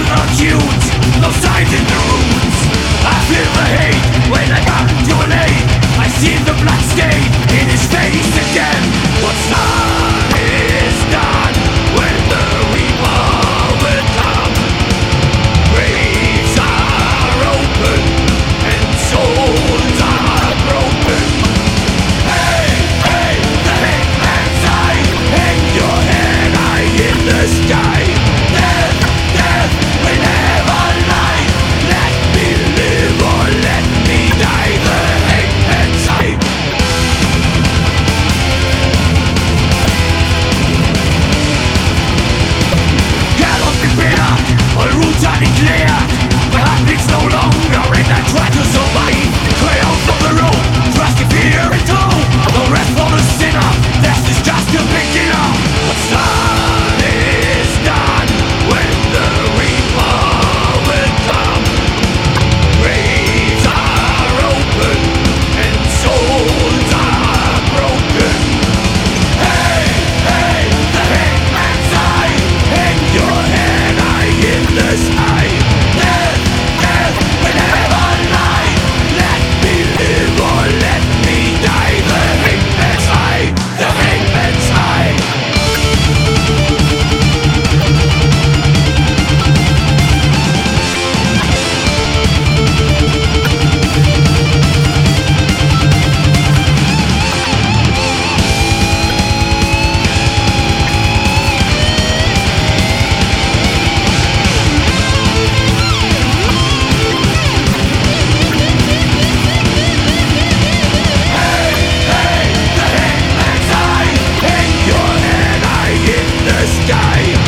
acute, no signs in the roots. I feel the hate when I got to an aid. I see the blood stain in his face again. What's done is done. When the reaper will come, graves are open and souls are broken. Hey, hey, the hangman's eye, hang your head high in the sky. Death, death will never lie. Let me live or let me die. The hangman's eye. Gallows prepare, all routes are declared. My heart beats no longer and I try to survive. Cry out from the road, trust in fear and hope. No rest for the sinner, death is just a beginner. What's done is done. When the reaper will come, graves are open and souls are broken. Hey, hey, the hangman's eye, hang your head high in the sky. Death, death will never lie. Let me live or let me die. The hangman's eye, the hangman's eye. Hang your head high in the sky.